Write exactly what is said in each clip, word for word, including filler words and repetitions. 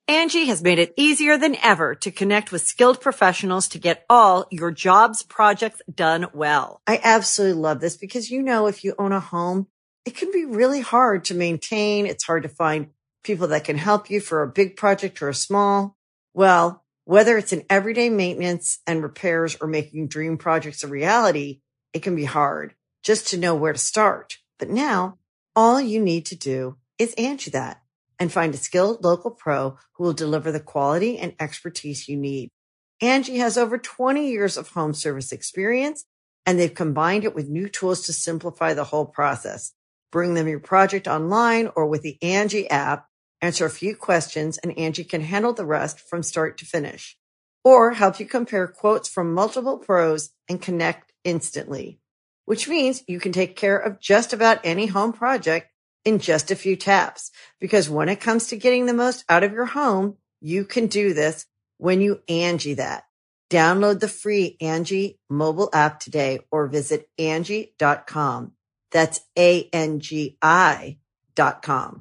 Angie has made it easier than ever to connect with skilled professionals to get all your jobs projects done well. I absolutely love this because, you know, if you own a home, it can be really hard to maintain. It's hard to find people that can help you for a big project or a small. Well, whether it's in everyday maintenance and repairs or making dream projects a reality, it can be hard just to know where to start. But now all you need to do is Angie that and find a skilled local pro who will deliver the quality and expertise you need. Angie has over twenty years of home service experience, and they've combined it with new tools to simplify the whole process. Bring them your project online or with the Angie app, answer a few questions, and Angie can handle the rest from start to finish. Or help you compare quotes from multiple pros and connect instantly, which means you can take care of just about any home project in just a few taps. Because when it comes to getting the most out of your home, you can do this when you Angie that. Download the free Angie mobile app today or visit Angie dot com. That's A N G I dot com.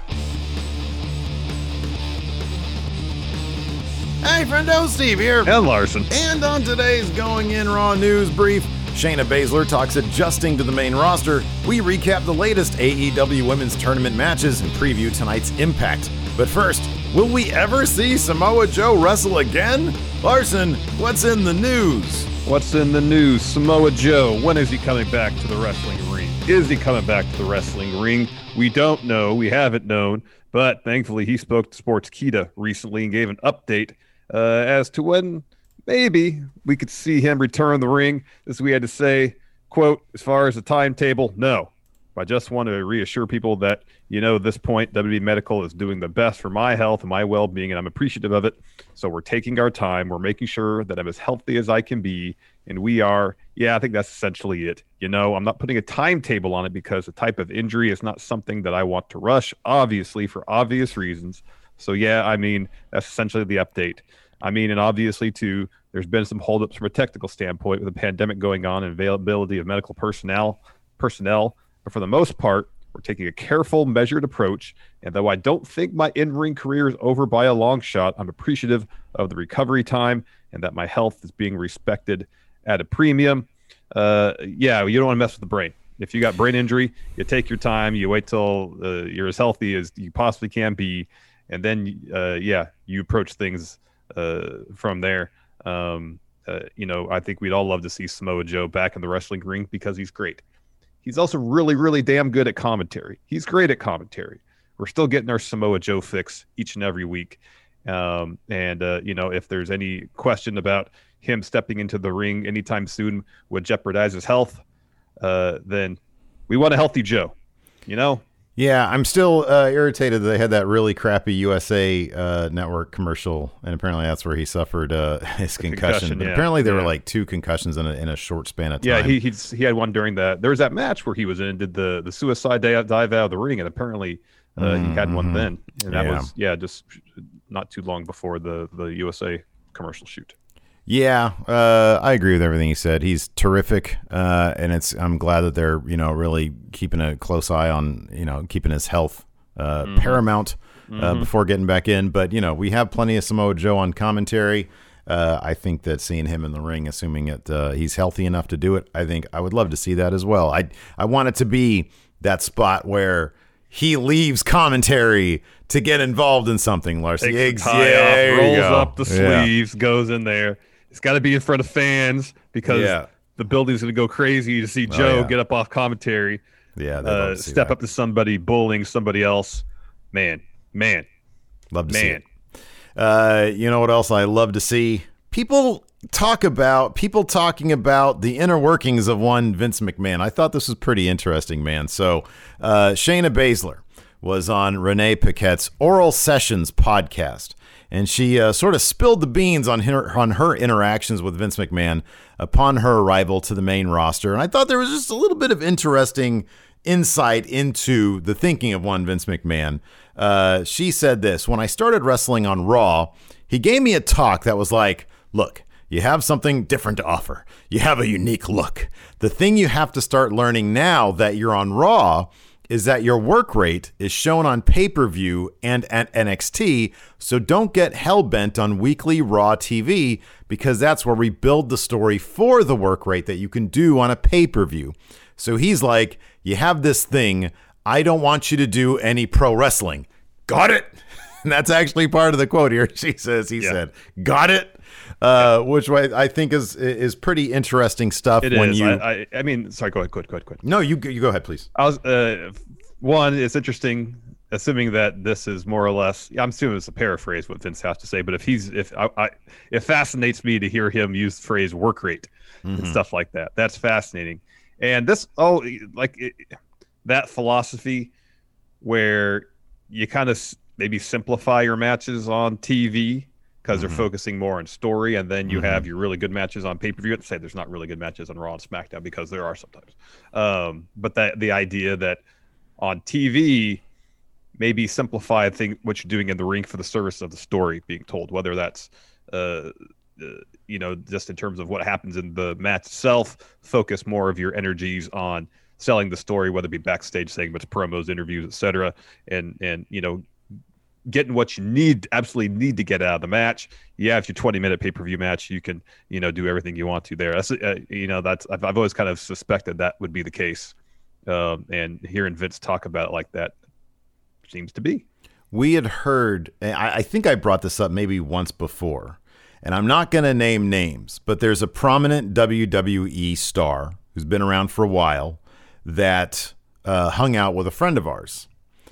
Hey, friendo, Steve here. And Larson. And on today's Going In Raw News Brief, Shayna Baszler talks adjusting to the main roster. We recap the latest A E W Women's Tournament matches and preview tonight's Impact. But first, will we ever see Samoa Joe wrestle again? Larson, what's in the news? What's in the news? Samoa Joe, when is he coming back to the wrestling ring? Is he coming back to the wrestling ring? We don't know. We haven't known. But thankfully, he spoke to Sportskeeda recently and gave an update uh, as to when maybe we could see him return the ring. As we had to say, quote, as far as the timetable, no. I just want to reassure people that, you know, at this point, W W E Medical is doing the best for my health and my well-being, and I'm appreciative of it. So we're taking our time. We're making sure that I'm as healthy as I can be, and we are. Yeah, I think that's essentially it. You know, I'm not putting a timetable on it because the type of injury is not something that I want to rush, obviously, for obvious reasons. So, yeah, I mean, that's essentially the update. I mean, and obviously, too, there's been some holdups from a technical standpoint with the pandemic going on and availability of medical personnel, personnel. But for the most part, we're taking a careful, measured approach. And though I don't think my in-ring career is over by a long shot, I'm appreciative of the recovery time and that my health is being respected at a premium. Uh, yeah, you don't want to mess with the brain. If you got brain injury, you take your time. You wait till uh, you're as healthy as you possibly can be. And then, uh, yeah, you approach things uh, from there. Um, uh, you know, I think we'd all love to see Samoa Joe back in the wrestling ring because he's great. He's also really, really damn good at commentary. He's great at commentary. We're still getting our Samoa Joe fix each and every week. Um, and, uh, you know, if there's any question about him stepping into the ring anytime soon would jeopardize his health, uh, then we want a healthy Joe, you know? Yeah, I'm still uh, irritated that they had that really crappy U S A uh, Network commercial, and apparently that's where he suffered uh, his concussion. concussion but yeah. apparently there yeah. were like two concussions in a, in a short span of time. Yeah, he he's, he had one during the – there was that match where he was in, did the, the suicide dive out of the ring, and apparently uh, mm-hmm. he had one then. And that yeah. was, yeah, just not too long before the, the U S A commercial shoot. Yeah, uh, I agree with everything he said. He's terrific, uh, and it's. I'm glad that they're, you know, really keeping a close eye on, you know, keeping his health uh, mm-hmm. paramount uh, mm-hmm. before getting back in. But you know, we have plenty of Samoa Joe on commentary. Uh, I think that seeing him in the ring, assuming that uh, he's healthy enough to do it, I think I would love to see that as well. I I want it to be that spot where he leaves commentary to get involved in something. Larson, takes the tie yeah, off, rolls up the yeah. sleeves, goes in there. It's got to be in front of fans because yeah. the building's going to go crazy to see Joe oh, yeah. get up off commentary. Yeah, uh, step that. up to somebody bullying somebody else. Man, man, love to man. see it. Uh, you know what else I love to see? People talk about people talking about the inner workings of one Vince McMahon. I thought this was pretty interesting, man. So uh, Shayna Baszler was on Renee Paquette's Oral Sessions podcast. And she uh, sort of spilled the beans on her, on her interactions with Vince McMahon upon her arrival to the main roster. And I thought there was just a little bit of interesting insight into the thinking of one Vince McMahon. Uh, she said this: when I started wrestling on Raw, he gave me a talk that was like, look, you have something different to offer. You have a unique look. The thing you have to start learning now that you're on Raw is that your work rate is shown on pay-per-view and at N X T, so don't get hell-bent on weekly Raw T V because that's where we build the story for the work rate that you can do on a pay-per-view. So he's like, you have this thing, I don't want you to do any pro wrestling. Got it? And that's actually part of the quote here. She says, he yeah. said, got it? Uh, yeah. Which I think is is pretty interesting stuff. It when is. you, I, I, I mean, sorry, go ahead, go ahead, go ahead, go ahead. No, you you go ahead, please. I was uh, one. It's interesting, assuming that this is more or less. I'm assuming it's a paraphrase what Vince has to say, but if he's if I, I it fascinates me to hear him use the phrase work rate mm-hmm. and stuff like that. That's fascinating. And this oh like it, that philosophy where you kind of maybe simplify your matches on T V. Because mm-hmm. they're focusing more on story, and then you mm-hmm. have your really good matches on pay-per-view. I'd say there's not really good matches on Raw and SmackDown because there are sometimes. Um, but that the idea that on T V, maybe simplify thing what you're doing in the ring for the service of the story being told, whether that's uh, uh, you know just in terms of what happens in the match itself. Focus more of your energies on selling the story, whether it be backstage segments, promos, interviews, et cetera, and and you know. Getting what you need, absolutely need to get out of the match. Yeah, if your twenty minute pay per view match, you can, you know, do everything you want to there. That's, uh, you know, that's I've, I've always kind of suspected that would be the case. Um, and hearing Vince talk about it like that seems to be. We had heard, I, I think I brought this up maybe once before, and I'm not going to name names, but there's a prominent W W E star who's been around for a while that uh, hung out with a friend of ours.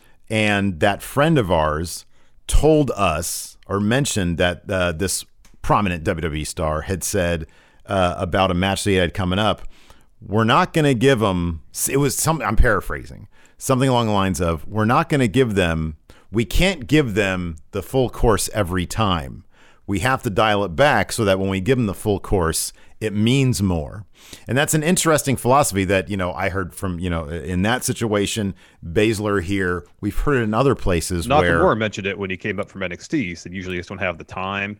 And that friend of ours told us or mentioned that uh, this prominent W W E star had said uh, about a match they had coming up, we're not going to give them, it was some, I'm paraphrasing, something along the lines of, we're not going to give them, we can't give them the full course every time. We have to dial it back so that when we give them the full course, it means more. And that's an interesting philosophy that, you know, I heard from, you know, in that situation, Baszler here, we've heard it in other places. Not where Nakamura mentioned it when he came up from N X T. He said, usually you just don't have the time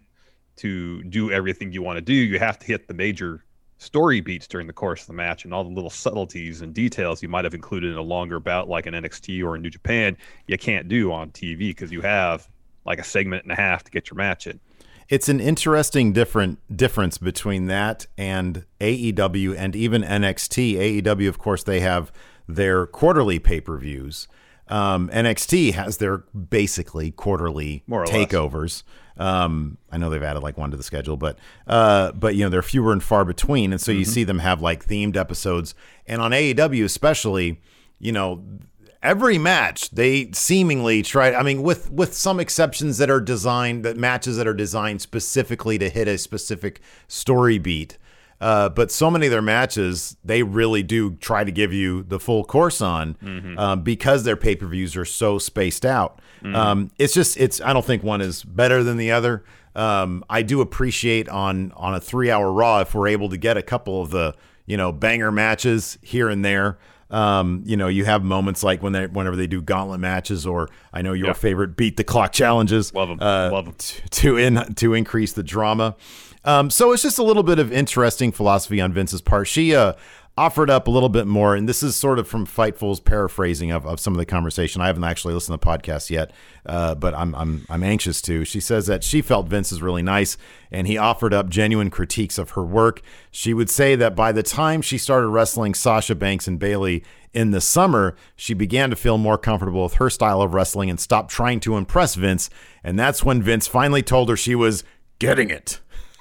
to do everything you want to do. You have to hit the major story beats during the course of the match, and all the little subtleties and details you might have included in a longer bout like an N X T or in New Japan, you can't do on T V because you have like a segment and a half to get your match in. It's an interesting different difference between that and A E W and even N X T. A E W, of course, they have their quarterly pay-per-views. Um, N X T has their basically quarterly takeovers. Um, I know they've added like one to the schedule, but uh, but you know they're fewer and far between, and so you mm-hmm. see them have like themed episodes. And on A E W especially, you know. Every match, they seemingly try, I mean, with, with some exceptions that are designed, that matches that are designed specifically to hit a specific story beat. Uh, but so many of their matches, they really do try to give you the full course on mm-hmm. um, because their pay-per-views are so spaced out. Mm-hmm. Um, it's just, it's, I don't think one is better than the other. Um, I do appreciate on, on a three hour Raw, if we're able to get a couple of the, you know, banger matches here and there. Um, you know, you have moments like when they, whenever they do gauntlet matches, or I know your yeah. favorite beat the clock challenges. Love them. Uh, Love them. T- to in to increase the drama. Um, so it's just a little bit of interesting philosophy on Vince's part. She uh, offered up a little bit more, and this is sort of from Fightful's paraphrasing of, of some of the conversation. I haven't actually listened to the podcast yet, uh, but I'm I'm I'm anxious to. She says that she felt Vince is really nice, and he offered up genuine critiques of her work. She would say that by the time she started wrestling Sasha Banks and Bayley in the summer, she began to feel more comfortable with her style of wrestling and stopped trying to impress Vince. And that's when Vince finally told her she was getting it.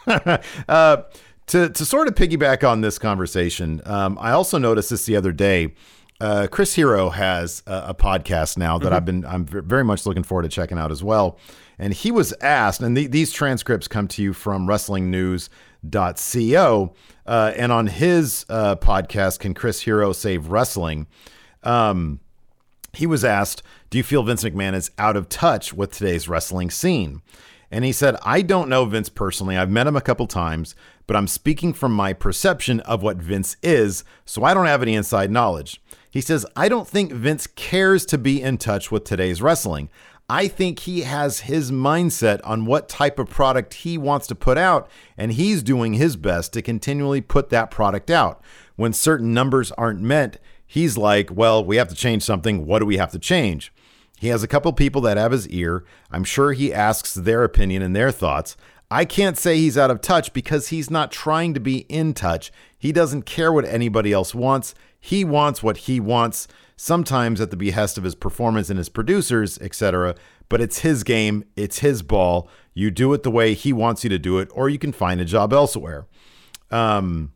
uh, to to sort of piggyback on this conversation, um, I also noticed this the other day. Uh, Chris Hero has a, a podcast now that mm-hmm. I've been I'm very much looking forward to checking out as well. And he was asked, and the, these transcripts come to you from wrestling news dot co, uh, and on his uh, podcast, Can Chris Hero Save Wrestling? Um, he was asked, do you feel Vince McMahon is out of touch with today's wrestling scene? And he said, I don't know Vince personally. I've met him a couple times, but I'm speaking from my perception of what Vince is, so I don't have any inside knowledge. He says, I don't think Vince cares to be in touch with today's wrestling. I think he has his mindset on what type of product he wants to put out, and he's doing his best to continually put that product out. When certain numbers aren't met, he's like, well, we have to change something. What do we have to change? He has a couple people that have his ear. I'm sure he asks their opinion and their thoughts. I can't say he's out of touch because he's not trying to be in touch. He doesn't care what anybody else wants. He wants what he wants, sometimes at the behest of his performance and his producers, et cetera. But it's his game. It's his ball. You do it the way he wants you to do it, or you can find a job elsewhere. Um,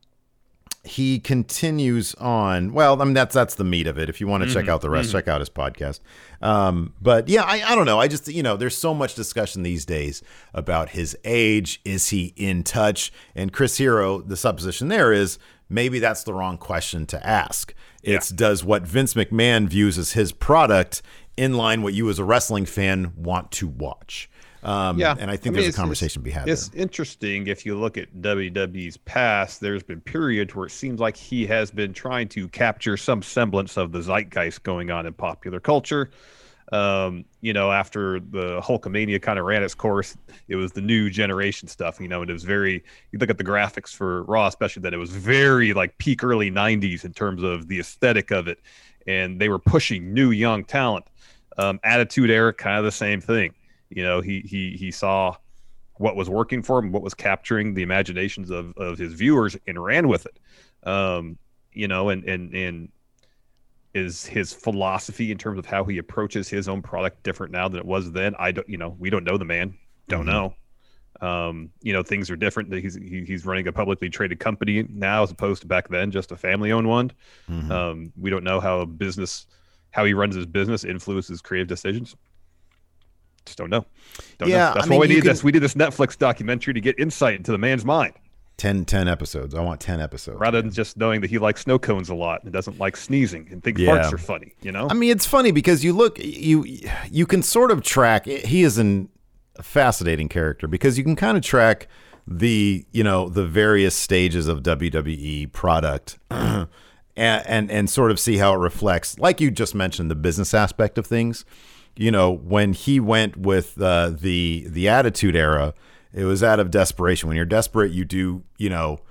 he continues on. Well, I mean, that's that's the meat of it. If you want to mm-hmm. check out the rest, mm-hmm. check out his podcast. Um, but yeah, I, I don't know. I just, you know, there's so much discussion these days about his age. Is he in touch? And Chris Hero, the supposition there is maybe that's the wrong question to ask. Yeah. It's does what Vince McMahon views as his product in line what you as a wrestling fan want to watch. Um, yeah, and I think I mean, there's a conversation to be had. It's there. Interesting if you look at W W E's past. There's been periods where it seems like he has been trying to capture some semblance of the zeitgeist going on in popular culture. Um, you know, after the Hulkamania kind of ran its course, it was the new generation stuff. You know, and it was very. You look at the graphics for Raw, especially that it was very like peak early nineties in terms of the aesthetic of it, and they were pushing new young talent. Um, Attitude Era, kind of the same thing. You know, he he he saw what was working for him, what was capturing the imaginations of, of his viewers, and ran with it. Um, you know, and and and is his philosophy in terms of how he approaches his own product different now than it was then? I don't, you know, we don't know the man, don't mm-hmm. know. Um, you know, things are different. He's he, he's running a publicly traded company now as opposed to back then, just a family-owned one. Mm-hmm. Um, we don't know how a business, how he runs his business influences creative decisions. Just don't know. Don't yeah, know. That's I why mean, we need can... this. We did this Netflix documentary to get insight into the man's mind. ten, ten episodes. I want ten episodes. Rather than just knowing that he likes snow cones a lot and doesn't like sneezing and thinks yeah. farts are funny, you know? I mean, it's funny because you look, you you can sort of track, he is an, a fascinating character because you can kind of track the, you know, the various stages of W W E product and, and, and sort of see how it reflects, like you just mentioned, the business aspect of things. You know, when he went with uh, the the Attitude Era, it was out of desperation. When you're desperate, you do, you know,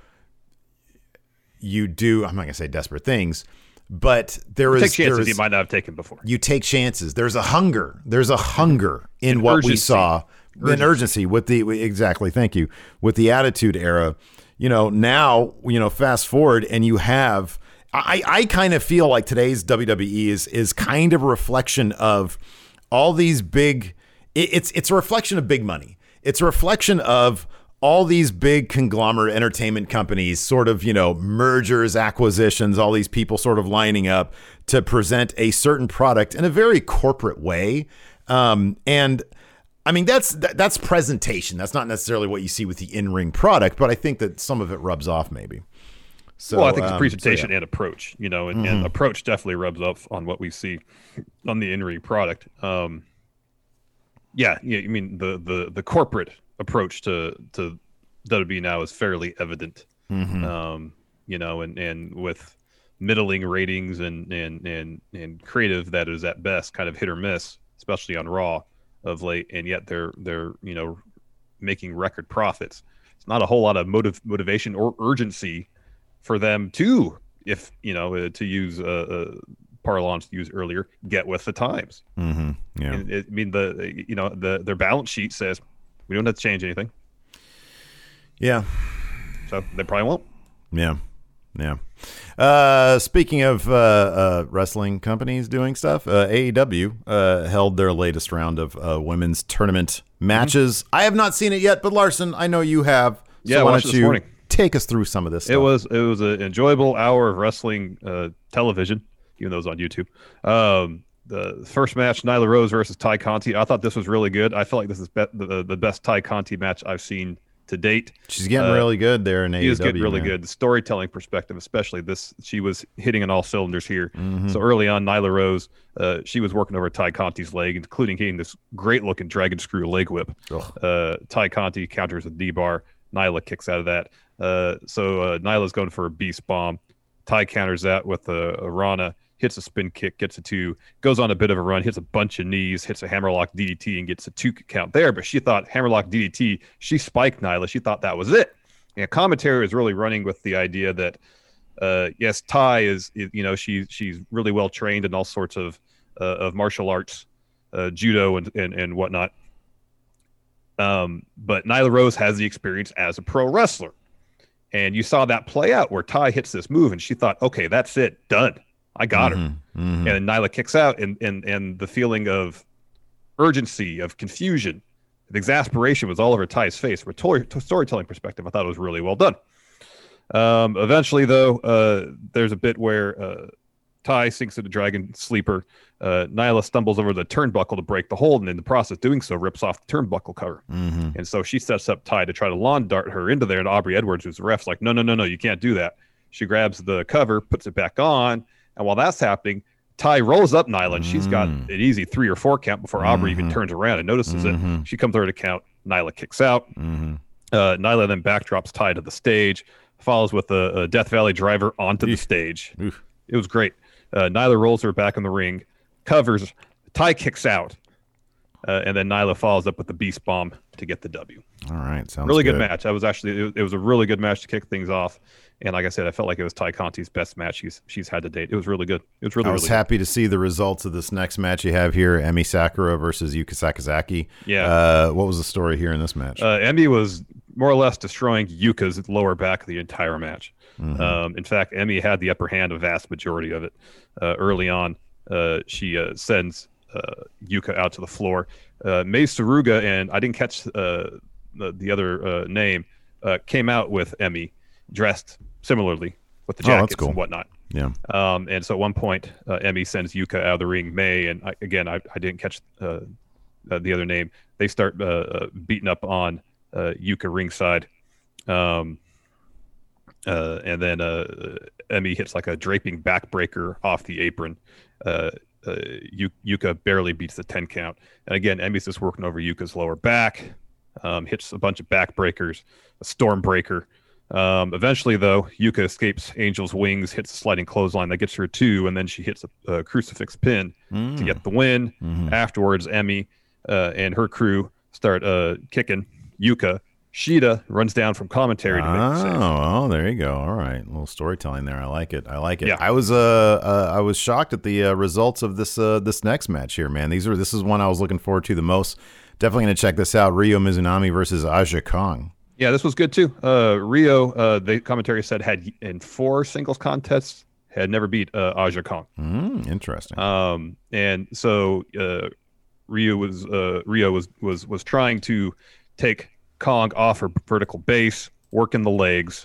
you do, I'm not going to say desperate things, but there is... Take chances there is, you might not have taken before. You take chances. There's a hunger. There's a hunger in An what urgency. we saw. Urgency. An urgency with the, exactly, thank you, with the Attitude Era. You know, now, you know, fast forward and you have, I, I kind of feel like today's W W E is is kind of a reflection of all these big, it's it's a reflection of big money. It's a reflection of all these big conglomerate entertainment companies, sort of, you know, mergers, acquisitions, all these people sort of lining up to present a certain product in a very corporate way. Um, and I mean, that's that's presentation. That's not necessarily what you see with the in-ring product, but I think that some of it rubs off maybe. So, well, I think it's um, presentation so, yeah. and approach, you know, and, Mm-hmm. and approach definitely rubs off on what we see on the in-ring product. Um, yeah, yeah, I mean the the the corporate approach to to W W E now is fairly evident. Mm-hmm. Um, you know, and and with middling ratings and and and and creative that is at best kind of hit or miss, especially on Raw of late, and yet they're they're you know making record profits. It's not a whole lot of motive motivation or urgency for them to, if you know, uh, to use uh, uh, parlance used earlier, get with the times. Mm-hmm. Yeah, and it, I mean the you know the their balance sheet says we don't have to change anything. Yeah, so they probably won't. Yeah, yeah. Uh, speaking of uh, uh, wrestling companies doing stuff, uh, A E W uh, held their latest round of uh, women's tournament matches. Mm-hmm. I have not seen it yet, but Larson, I know you have. So yeah, I why watched don't it this you morning. Take us through some of this stuff. It was it was an enjoyable hour of wrestling uh, television, even though it was on YouTube. Um, the first match, Nyla Rose versus Ty Conti. I thought this was really good. I feel like this is be- the, the best Ty Conti match I've seen to date. She's getting uh, really good there in A E W. She was getting really man. good. The storytelling perspective, especially this, she was hitting on all cylinders here. Mm-hmm. So early on, Nyla Rose, uh, she was working over Ty Conti's leg, including hitting this great-looking dragon screw leg whip. Uh, Ty Conti counters with D-bar. Nyla kicks out of that. Uh, so uh, Nyla's going for a beast bomb. Ty counters that with a, a Rana, hits a spin kick, gets a two, goes on a bit of a run, hits a bunch of knees, hits a hammerlock D D T, and gets a two count there. But she thought hammerlock D D T, she spiked Nyla. She thought that was it. And commentary is really running with the idea that Uh, yes, Ty is, is you know she's she's really well trained in all sorts of uh, of martial arts, uh, judo and, and and whatnot. Um, but Nyla Rose has the experience as a pro wrestler, and you saw that play out where Ty hits this move, and she thought, okay, that's it, done, I got Mm-hmm. her. Mm-hmm. And Nyla kicks out, and and and the feeling of urgency, of confusion, of exasperation was all over Ty's face. From a tor- storytelling perspective, I thought it was really well done. Um, eventually, though, uh, there's a bit where uh, Ty sinks into Dragon Sleeper. Uh, Nyla stumbles over the turnbuckle to break the hold, and in the process doing so, rips off the turnbuckle cover. Mm-hmm. And so she sets up Ty to try to lawn dart her into there, and Aubrey Edwards, who's the ref's like, no, no, no, no, you can't do that. She grabs the cover, puts it back on, and while that's happening, Ty rolls up Nyla, and she's got Mm. an easy three or four count before Aubrey even Mhm. turns around and notices Mhm. it. She comes over to count. Nyla kicks out. Mm-hmm. Uh, Nyla then backdrops Ty to the stage, follows with a, a Death Valley driver onto the Eef. stage. Oof. It was great. Uh, Nyla rolls her back in the ring, covers. Ty kicks out, uh, and then Nyla follows up with the Beast Bomb to get the W. All right, sounds Really good, good match. I was actually it was, it was a really good match to kick things off. And like I said, I felt like it was Ty Conti's best match she's she's had to date. It was really good. It was really I was really happy to see the results of this next match you have here, Emi Sakura versus Yuka Sakazaki. Yeah. Uh, what was the story here in this match? good. Uh, Emmy was more or less destroying Yuka's lower back the entire match. Mhm. Um, in fact, Emmy had the upper hand a vast majority of it. Uh, early on, uh, she uh, sends uh, Yuka out to the floor. Uh, Mei Suruga and I didn't catch uh, the, the other uh, name uh, came out with Emmy dressed similarly with the Oh, that's jackets cool. and whatnot. yeah. Um, and so at one point, uh, Emmy sends Yuka out of the ring. May and I, again, I, I didn't catch uh, uh, the other name. They start uh, uh, beating up on uh, Yuka ringside. Um, uh, and then uh, Emmy hits like a draping backbreaker off the apron. Uh, uh, Yu- Yuka barely beats the ten count. And again, Emmy's just working over Yuka's lower back, um, hits a bunch of backbreakers, a storm breaker. Um, eventually, though, Yuka escapes Angel's wings, hits a sliding clothesline that gets her two, and then she hits a, a crucifix pin Mm. to get the win. Mhm. Afterwards, Emmy uh, and her crew start uh, kicking Yuka. Shida runs down from commentary to make the save. Oh, oh, there you go. All right, a little storytelling there. I like it. I like it. Yeah. I was uh, uh I was shocked at the uh, results of this uh this next match here, man. These are this is one I was looking forward to the most. Definitely gonna check this out. Ryo Mizunami versus Aja Kong. Yeah, this was good too. Uh, Rio, uh, the commentary said, had in four singles contests had never beat uh, Aja Kong. Mm, interesting. Um, and so uh, Rio was uh, Rio was was was trying to take Kong off her vertical base, working the legs.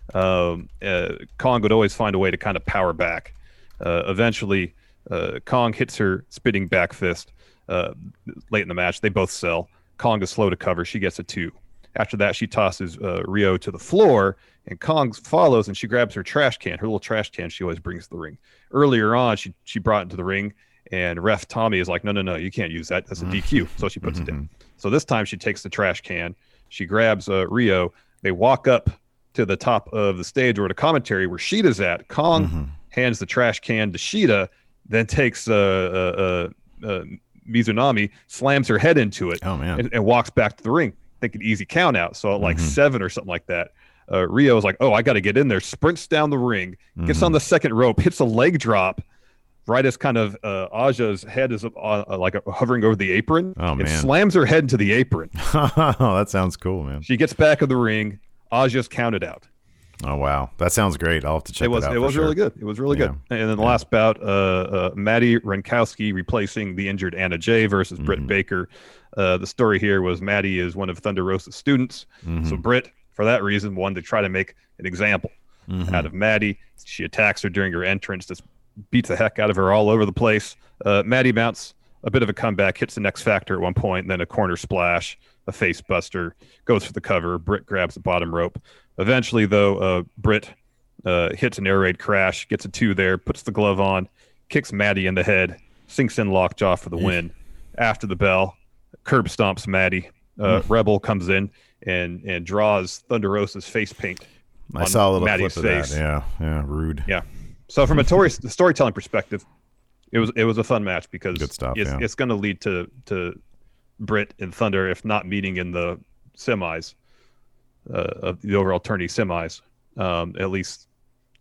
Um, uh, Kong would always find a way to kind of power back. Uh, eventually, uh, Kong hits her spitting back fist uh, late in the match. They both sell. Kong is slow to cover. She gets a two. After that, she tosses uh, Rio to the floor, and Kong follows, and she grabs her trash can, her little trash can she always brings to the ring. Earlier on, she she brought it to the ring, and ref Tommy is like, no, no, no, you can't use that. That's a D Q. So she puts it down. So this time she takes the trash can. She grabs uh, Rio. They walk up to the top of the stage or the commentary where Shida's at. Kong Mm-hmm. hands the trash can to Shida, then takes uh, uh, uh, uh, Mizunami, slams her head into it, Oh man. and, and walks back to the ring, thinking easy count out. So at like Mhm. seven or something like that, uh, Rio is like, oh, I got to get in there, sprints down the ring, gets Mhm. on the second rope, hits a leg drop right as kind of uh, Aja's head is uh, uh, like uh, hovering over the apron, Oh, and man. slams her head into the apron. Oh, that sounds cool, man. She gets back of the ring. Aja's counted out. Oh wow, that sounds great. I'll have to check It was that out. it for was sure. really good. It was really good. And then the last bout, uh, uh, Maddie Renkowski replacing the injured Anna Jay versus Mm-hmm. Britt Baker. Uh, the story here was Maddie is one of Thunder Rosa's students, Mm-hmm. so Britt, for that reason, wanted to try to make an example Mhm. out of Maddie. She attacks her during her entrance, just beats the heck out of her all over the place. Uh, Maddie mounts a bit of a comeback, hits the X Factor at one point, and then a corner splash, a face buster, goes for the cover. Britt grabs the bottom rope. Eventually, though, uh, Britt uh, hits an air raid crash, gets a two there, puts the glove on, kicks Maddie in the head, sinks in lockjaw for the win. After the bell, curb stomps Maddie. Uh, Rebel comes in and and draws Thunder Rosa's face paint. I on saw a little Maddie's clip of face. that. Yeah, yeah, rude. Yeah. So from a tori- storytelling perspective, it was it was a fun match because Good stuff, it's yeah. it's going to lead to to Britt and Thunder, if not meeting in the semis uh, of the overall tourney semis, um, at least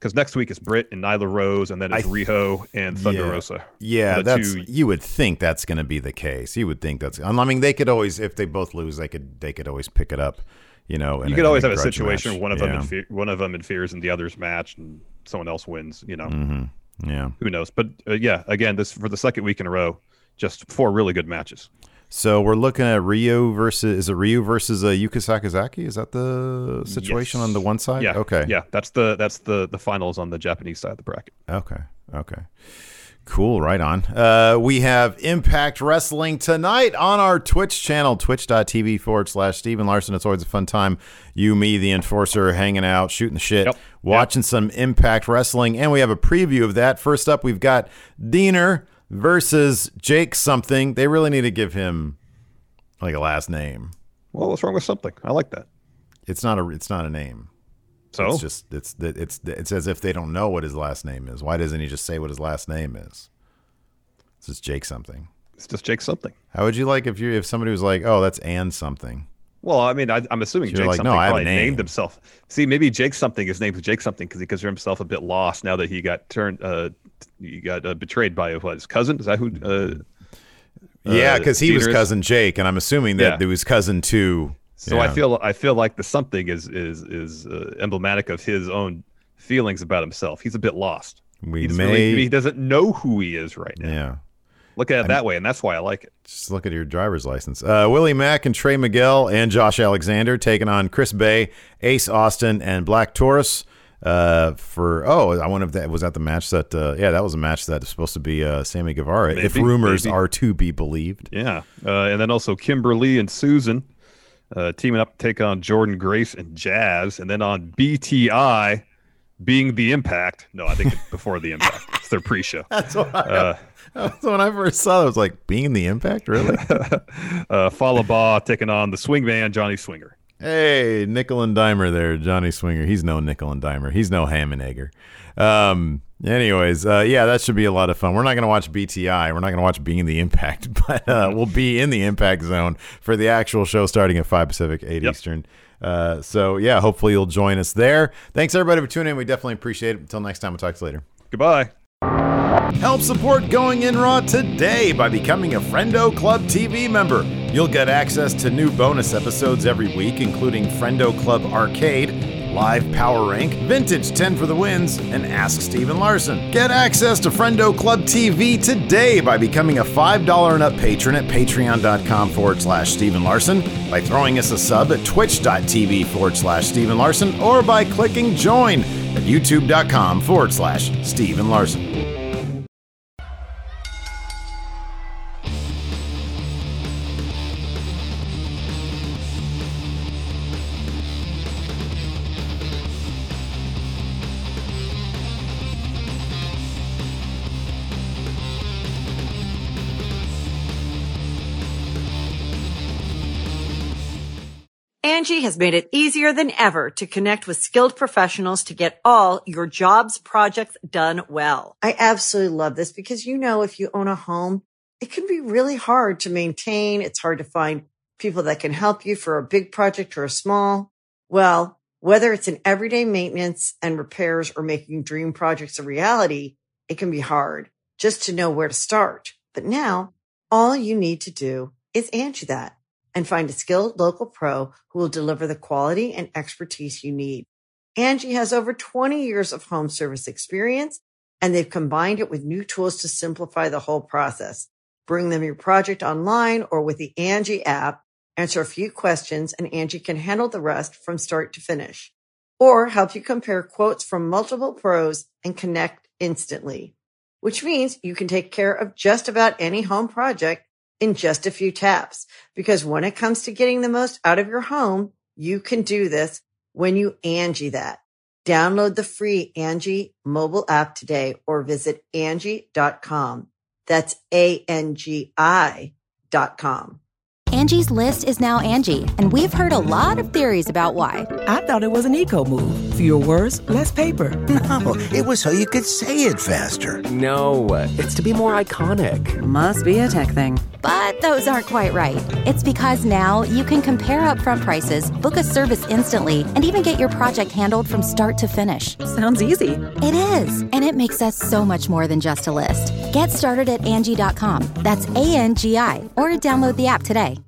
because next week it's Britt and Nyla Rose, and then it's th- Riho and Thunder yeah, Rosa. Yeah, that's two, you would think that's going to be the case. You would think that's. I mean, they could always, if they both lose, they could they could always pick it up. You know, you could a, always a have a situation match. where one of yeah. them interfe- one of them interferes in the other's match, and someone else wins. You know, mm-hmm. yeah, who knows? But uh, yeah, again, this for the second week in a row, just four really good matches. So we're looking at Ryu versus is it Ryu versus uh, Yuka Sakazaki? Is that the situation yes. on the one side? Yeah. Okay. Yeah, that's the that's the the finals on the Japanese side of the bracket. Okay. Okay. Cool. Right on. Uh, we have Impact Wrestling tonight on our Twitch channel, twitch.tv forward slash Steven Larson. It's always a fun time. You, me, the Enforcer, hanging out, shooting the shit, yep. watching yep. some Impact Wrestling. And we have a preview of that. First up, we've got Diener versus Jake something. They really need to give him like a last name. Well, what's wrong with something? I like that. It's not a. It's not a name. So it's just it's it's it's as if they don't know what his last name is. Why doesn't he just say what his last name is? It's just Jake something. It's just Jake something. How would you like if you if somebody was like, oh, that's Ann something? Well, I mean, I, I'm assuming so Jake like, something no, I have probably a name. named himself. See, maybe Jake something is named Jake something because he considers himself a bit lost now that he got turned. Uh, he got uh, betrayed by what, his cousin. Is that who? Uh, yeah, because he was is? cousin Jake, and I'm assuming that yeah. it was cousin to. So yeah. I feel I feel like the something is is is uh, emblematic of his own feelings about himself. He's a bit lost. We He's may really, he doesn't know who he is right now. Yeah. Look at it that way, and that's why I like it. Just look at your driver's license. Uh, Willie Mack and Trey Miguel and Josh Alexander taking on Chris Bay, Ace Austin, and Black Taurus. Uh, for oh, I wonder if that was that the match that uh, yeah, that was a match that was supposed to be uh, Sammy Guevara, Maybe, if rumors maybe. are to be believed. Yeah, uh, and then also Kimberly and Susan uh, teaming up to take on Jordan Grace and Jazz, and then on B T I being the Impact. No, I think it's before the Impact. It's their pre-show. That's what I, Uh, that's when I first saw it. I was like, being the Impact, really? uh, Falaba taking on the Swingman Johnny Swinger. Hey, Nickel and Dimer there, Johnny Swinger. He's no Nickel and Dimer. He's no Ham and Egger. Um, anyways, uh, yeah, that should be a lot of fun. We're not going to watch B T I. We're not going to watch Being the Impact, but uh, we'll be in the Impact Zone for the actual show starting at five Pacific, eight Yep. Eastern. Uh, so, yeah, hopefully you'll join us there. Thanks, everybody, for tuning in. We definitely appreciate it. Until next time, we'll talk to you later. Goodbye. Help support Going In Raw today by becoming a Friendo Club T V member. You'll get access to new bonus episodes every week, including Friendo Club Arcade, Live Power Rank, Vintage ten for the Wins, and Ask Steven Larson. Get access to Friendo Club T V today by becoming a five dollars and up patron at patreon.com forward slash Steven Larson, by throwing us a sub at twitch.tv forward slash Steven Larson, or by clicking join at youtube.com forward slash Steven Larson. Angie has made it easier than ever to connect with skilled professionals to get all your jobs projects done well. I absolutely love this because, you know, if you own a home, it can be really hard to maintain. It's hard to find people that can help you for a big project or a small. Well, whether it's in everyday maintenance and repairs or making dream projects a reality, it can be hard just to know where to start. But now all you need to do is Angie that and find a skilled local pro who will deliver the quality and expertise you need. Angie has over twenty years of home service experience, and they've combined it with new tools to simplify the whole process. Bring them your project online or with the Angie app, answer a few questions, and Angie can handle the rest from start to finish. Or help you compare quotes from multiple pros and connect instantly, which means you can take care of just about any home project in just a few taps. Because when it comes to getting the most out of your home, you can do this when you Angie that. Download the free Angie mobile app today or visit Angie dot com. That's A N G I dot com. Angie's List is now Angie, and we've heard a lot of theories about why. I thought it was an eco move. Fewer words, less paper. No, it was so you could say it faster. No, it's to be more iconic. Must be a tech thing. But those aren't quite right. It's because now you can compare upfront prices, book a service instantly, and even get your project handled from start to finish. Sounds easy. It is, and it makes us so much more than just a list. Get started at Angie dot com. That's A N G I, or download the app today.